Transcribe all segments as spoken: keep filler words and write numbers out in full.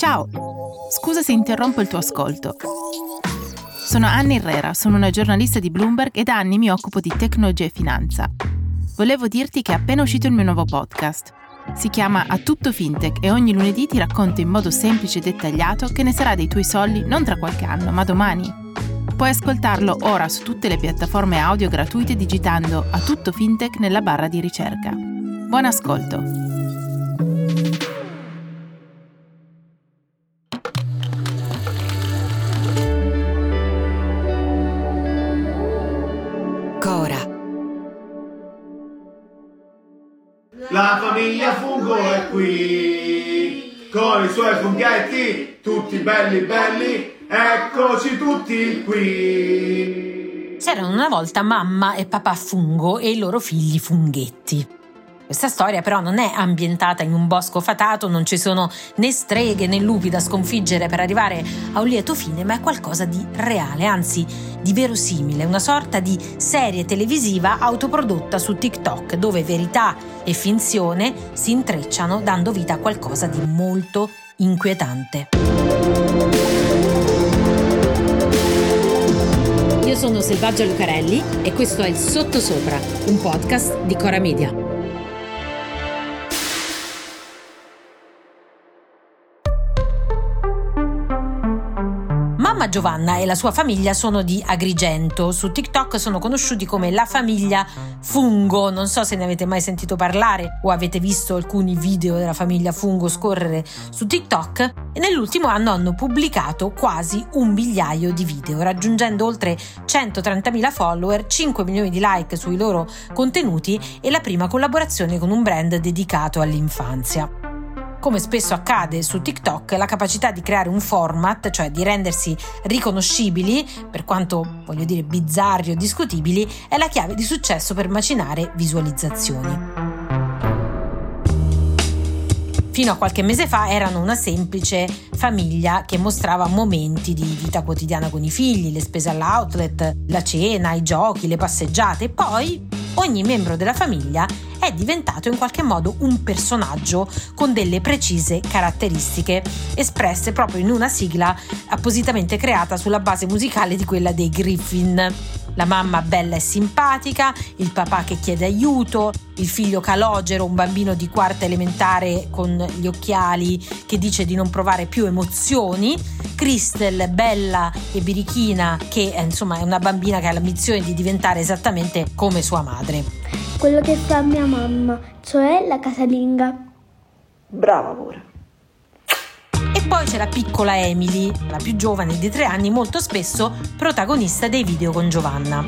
Ciao, scusa se interrompo il tuo ascolto. Sono Anna Herrera, sono una giornalista di Bloomberg e da anni mi occupo di tecnologia e finanza. Volevo dirti che è appena uscito il mio nuovo podcast. Si chiama A Tutto Fintech e ogni lunedì ti racconto in modo semplice e dettagliato che ne sarà dei tuoi soldi non tra qualche anno, ma domani. Puoi ascoltarlo ora su tutte le piattaforme audio gratuite digitando A Tutto Fintech nella barra di ricerca. Buon ascolto! Cora. La famiglia Fungo è qui, con i suoi funghetti, tutti belli belli, eccoci tutti qui. C'erano una volta mamma e papà Fungo e i loro figli funghetti. Questa storia però non è ambientata in un bosco fatato, non ci sono né streghe né lupi da sconfiggere per arrivare a un lieto fine, ma è qualcosa di reale, anzi di verosimile, una sorta di serie televisiva autoprodotta su TikTok, dove verità e finzione si intrecciano dando vita a qualcosa di molto inquietante. Io sono Selvaggia Lucarelli e questo è il Sottosopra, un podcast di Cora Media. Mamma Giovanna e la sua famiglia sono di Agrigento. Su TikTok sono conosciuti come la famiglia Fungo. Non so se ne avete mai sentito parlare o avete visto alcuni video della famiglia Fungo scorrere su TikTok, e nell'ultimo anno hanno pubblicato quasi un migliaio di video, raggiungendo oltre centotrentamila follower, cinque milioni di like sui loro contenuti e la prima collaborazione con un brand dedicato all'infanzia. Come spesso accade su TikTok, la capacità di creare un format, cioè di rendersi riconoscibili, per quanto voglio dire bizzarri o discutibili, è la chiave di successo per macinare visualizzazioni. Fino a qualche mese fa erano una semplice famiglia che mostrava momenti di vita quotidiana con i figli, le spese all'outlet, la cena, i giochi, le passeggiate, e poi ogni membro della famiglia è diventato in qualche modo un personaggio con delle precise caratteristiche, espresse proprio in una sigla appositamente creata sulla base musicale di quella dei Griffin. La mamma bella e simpatica, il papà che chiede aiuto, il figlio calogero, un bambino di quarta elementare con gli occhiali che dice di non provare più emozioni, Crystal bella e birichina che è, insomma, è una bambina che ha l'ambizione di diventare esattamente come sua madre. Quello che fa mia mamma, cioè la casalinga. Brava pure. E poi c'è la piccola Emily, la più giovane di tre anni, molto spesso protagonista dei video con Giovanna.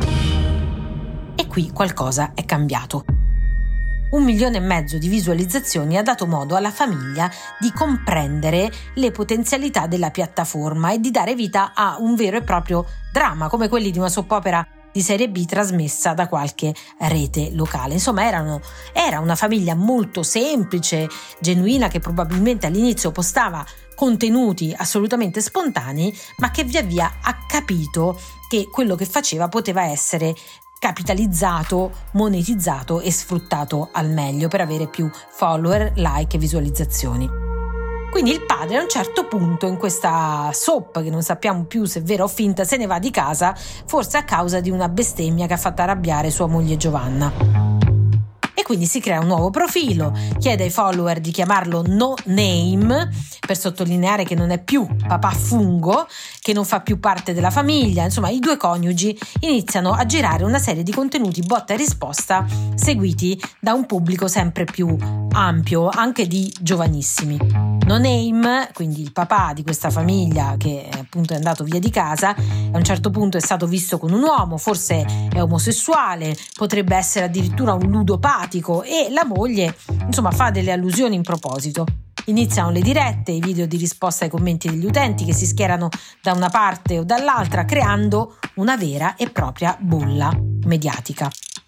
E qui qualcosa è cambiato. Un milione e mezzo di visualizzazioni ha dato modo alla famiglia di comprendere le potenzialità della piattaforma e di dare vita a un vero e proprio dramma, come quelli di una soap opera di serie B trasmessa da qualche rete locale. Insomma, erano, era una famiglia molto semplice, genuina, che probabilmente all'inizio postava contenuti assolutamente spontanei, ma che via via ha capito che quello che faceva poteva essere capitalizzato, monetizzato e sfruttato al meglio per avere più follower, like e visualizzazioni. Quindi il padre a un certo punto in questa soap, che non sappiamo più se è vera o finta, se ne va di casa, forse a causa di una bestemmia che ha fatto arrabbiare sua moglie Giovanna. E quindi si crea un nuovo profilo, chiede ai follower di chiamarlo No Name per sottolineare che non è più papà Fungo, che non fa più parte della famiglia. Insomma, i due coniugi iniziano a girare una serie di contenuti botta e risposta seguiti da un pubblico sempre più ampio, anche di giovanissimi. No Name, quindi il papà di questa famiglia che appunto è andato via di casa, a un certo punto è stato visto con un uomo, forse è omosessuale, potrebbe essere addirittura un ludopatico, e la moglie insomma fa delle allusioni in proposito. Iniziano le dirette, i video di risposta ai commenti degli utenti che si schierano da una parte o dall'altra, creando una vera e propria bolla mediatica.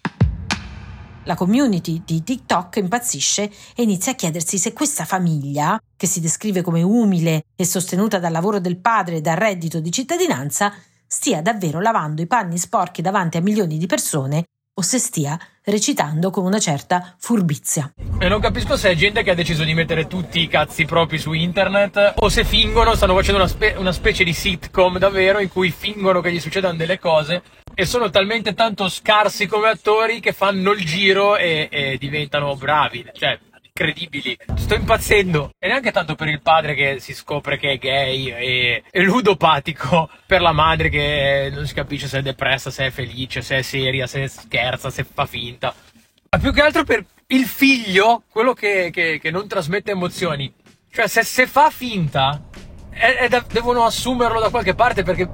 La community di TikTok impazzisce e inizia a chiedersi se questa famiglia, che si descrive come umile e sostenuta dal lavoro del padre e dal reddito di cittadinanza, stia davvero lavando i panni sporchi davanti a milioni di persone o se stia recitando con una certa furbizia. E non capisco se è gente che ha deciso di mettere tutti i cazzi propri su internet o se fingono, stanno facendo una, spe- una specie di sitcom davvero in cui fingono che gli succedano delle cose e sono talmente tanto scarsi come attori che fanno il giro e, e diventano bravi, cioè incredibili. Sto impazzendo. E neanche tanto per il padre che si scopre che è gay e, e ludopatico, per la madre che non si capisce se è depressa, se è felice, se è seria, se scherza, se fa finta. Ma più che altro per il figlio, quello che, che, che non trasmette emozioni. Cioè se, se fa finta è, è da, devono assumerlo da qualche parte perché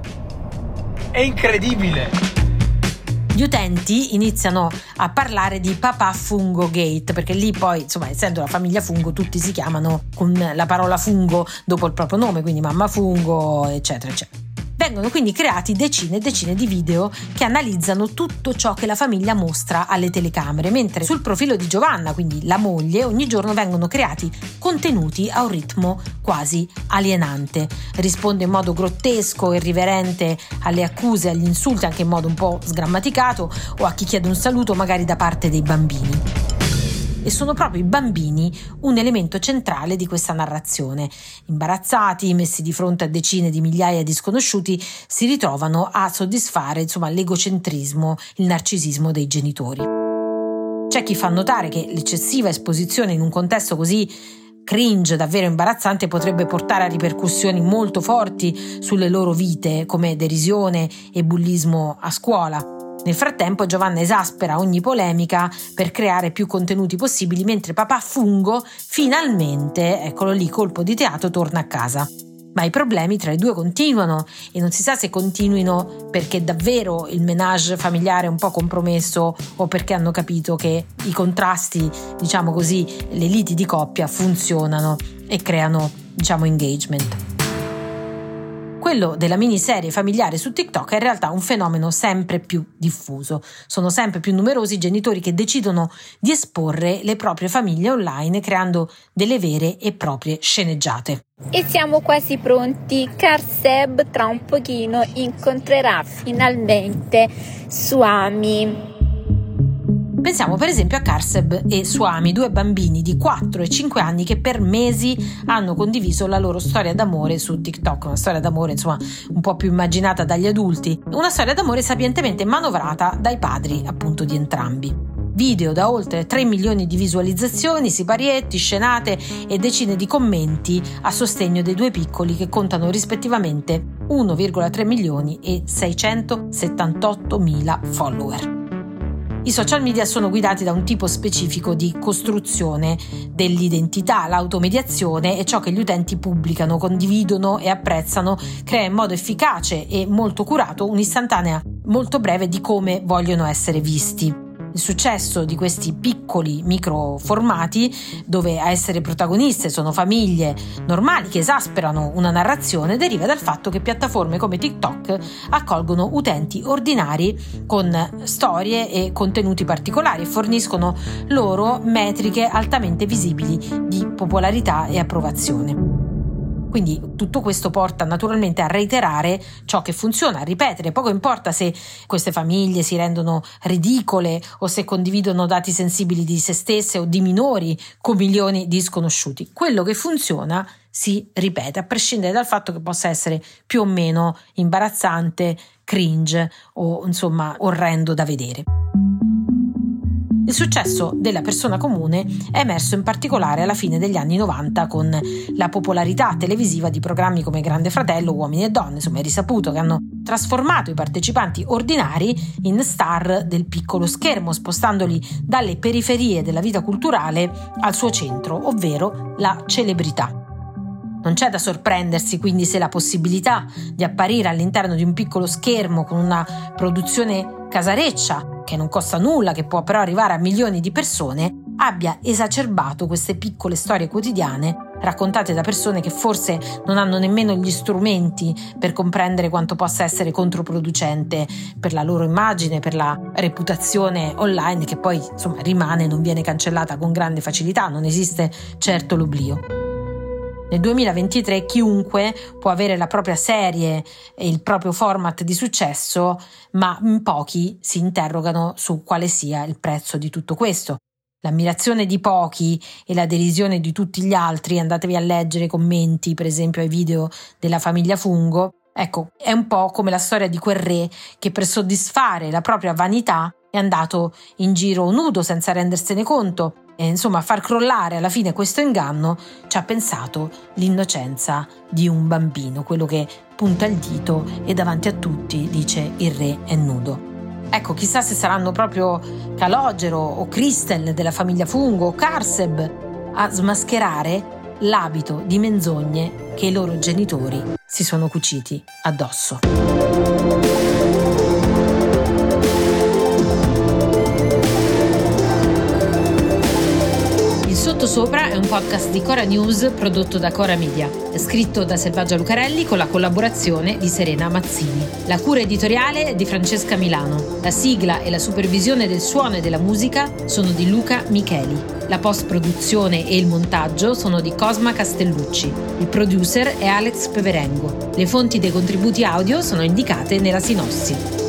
è incredibile. Gli utenti iniziano a parlare di papà fungo gate, perché lì poi, insomma, essendo la famiglia fungo, tutti si chiamano con la parola fungo dopo il proprio nome, quindi mamma fungo, eccetera, eccetera. Vengono quindi creati decine e decine di video che analizzano tutto ciò che la famiglia mostra alle telecamere, mentre sul profilo di Giovanna, quindi la moglie, ogni giorno vengono creati contenuti a un ritmo quasi alienante. Risponde in modo grottesco e irriverente alle accuse, agli insulti, anche in modo un po' sgrammaticato, o a chi chiede un saluto magari da parte dei bambini. E sono proprio i bambini un elemento centrale di questa narrazione. Imbarazzati, messi di fronte a decine di migliaia di sconosciuti, si ritrovano a soddisfare, insomma, l'egocentrismo, il narcisismo dei genitori. C'è chi fa notare che l'eccessiva esposizione in un contesto così cringe, davvero imbarazzante, potrebbe portare a ripercussioni molto forti sulle loro vite, come derisione e bullismo a scuola. Nel frattempo Giovanna esaspera ogni polemica per creare più contenuti possibili, mentre papà fungo finalmente, eccolo lì, colpo di teatro, torna a casa. Ma i problemi tra i due continuano e non si sa se continuino perché davvero il ménage familiare è un po' compromesso o perché hanno capito che i contrasti, diciamo così, le liti di coppia funzionano e creano, diciamo, engagement. Quello della miniserie familiare su TikTok è in realtà un fenomeno sempre più diffuso. Sono sempre più numerosi i genitori che decidono di esporre le proprie famiglie online, creando delle vere e proprie sceneggiate. E siamo quasi pronti. Karseb tra un pochino incontrerà finalmente Swami. Pensiamo per esempio a Karseb e Swami, due bambini di quattro e cinque anni che per mesi hanno condiviso la loro storia d'amore su TikTok, una storia d'amore insomma un po' più immaginata dagli adulti, una storia d'amore sapientemente manovrata dai padri appunto di entrambi. Video da oltre tre milioni di visualizzazioni, siparietti, scenate e decine di commenti a sostegno dei due piccoli che contano rispettivamente uno virgola tre milioni e seicentosettantotto mila follower. I social media sono guidati da un tipo specifico di costruzione dell'identità, l'automediazione e ciò che gli utenti pubblicano, condividono e apprezzano crea in modo efficace e molto curato un'istantanea molto breve di come vogliono essere visti. Il successo di questi piccoli microformati, dove a essere protagoniste sono famiglie normali che esasperano una narrazione, deriva dal fatto che piattaforme come TikTok accolgono utenti ordinari con storie e contenuti particolari e forniscono loro metriche altamente visibili di popolarità e approvazione. Quindi tutto questo porta naturalmente a reiterare ciò che funziona, a ripetere. Poco importa se queste famiglie si rendono ridicole o se condividono dati sensibili di se stesse o di minori con milioni di sconosciuti. Quello che funziona si ripete, a prescindere dal fatto che possa essere più o meno imbarazzante, cringe o insomma orrendo da vedere. Il successo della persona comune è emerso in particolare alla fine degli anni novanta con la popolarità televisiva di programmi come Grande Fratello, Uomini e Donne, insomma è risaputo che hanno trasformato i partecipanti ordinari in star del piccolo schermo, spostandoli dalle periferie della vita culturale al suo centro, ovvero la celebrità. Non c'è da sorprendersi quindi se la possibilità di apparire all'interno di un piccolo schermo con una produzione casareccia, che non costa nulla, che può però arrivare a milioni di persone, abbia esacerbato queste piccole storie quotidiane raccontate da persone che forse non hanno nemmeno gli strumenti per comprendere quanto possa essere controproducente per la loro immagine, per la reputazione online, che poi insomma rimane, non viene cancellata con grande facilità, non esiste certo l'oblio. Nel duemilaventitré chiunque può avere la propria serie e il proprio format di successo, ma in pochi si interrogano su quale sia il prezzo di tutto questo. L'ammirazione di pochi e la derisione di tutti gli altri, andatevi a leggere i commenti, per esempio ai video della famiglia Fungo, ecco, è un po' come la storia di quel re che per soddisfare la propria vanità è andato in giro nudo senza rendersene conto. E insomma, a far crollare alla fine questo inganno ci ha pensato l'innocenza di un bambino, quello che punta il dito e davanti a tutti dice il re è nudo. Ecco, chissà se saranno proprio Calogero o Christel della famiglia Fungo o Karseb a smascherare l'abito di menzogne che i loro genitori si sono cuciti addosso. Sottosopra è un podcast di Cora News prodotto da Cora Media. È scritto da Selvaggia Lucarelli con la collaborazione di Serena Mazzini. La cura editoriale è di Francesca Milano. La sigla e la supervisione del suono e della musica sono di Luca Micheli. La post-produzione e il montaggio sono di Cosma Castellucci. Il producer è Alex Peverengo. Le fonti dei contributi audio sono indicate nella sinossi.